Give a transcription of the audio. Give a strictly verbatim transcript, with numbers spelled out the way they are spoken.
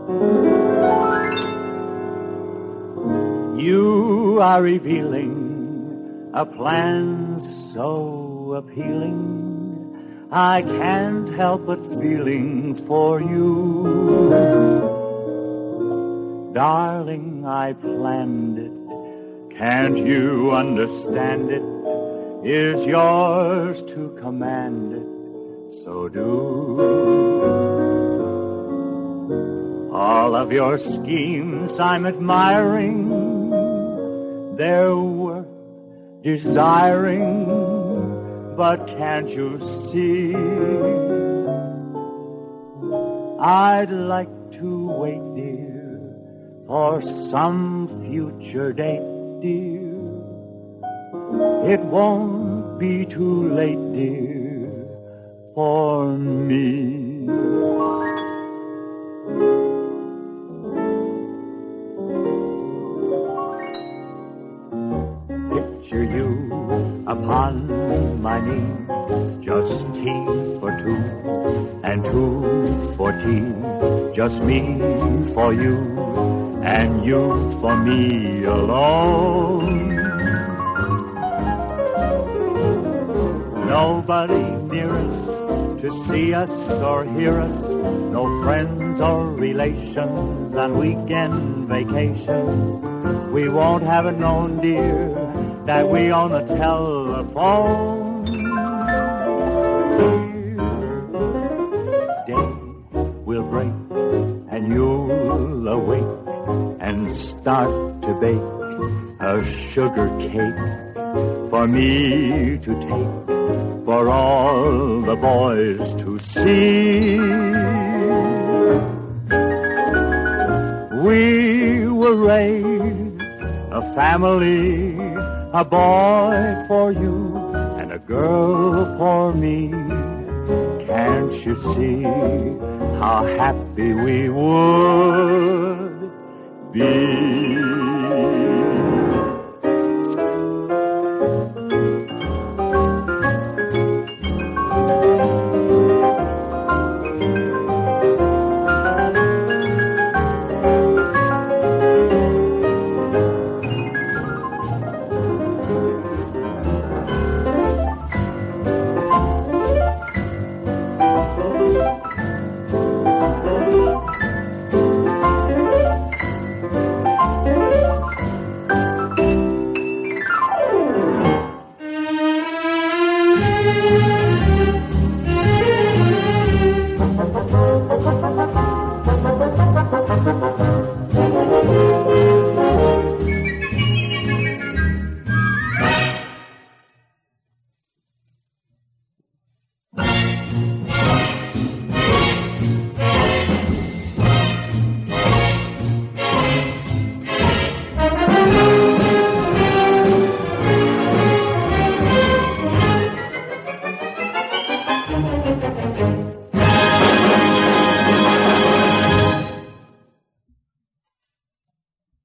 You are revealing a plan so appealing, I can't help but feeling for you. Darling, I planned it. Can't you understand it? Is yours to command it, so do. All of your schemes I'm admiring, their work desiring, but can't you see? I'd like to wait, dear, for some future date, dear. It won't be too late, dear, for me. Picture you upon my knee, just tea for two, and two for tea, just me for you, and you for me alone. Nobody near us to see us or hear us, no friends or relations on weekend vacations. We won't have it known, dear, that we own a telephone. Day will break and you'll awake and start to bake a sugar cake for me to take, for all the boys to see. We will raise a family, a boy for you and a girl for me. Can't you see how happy we would be?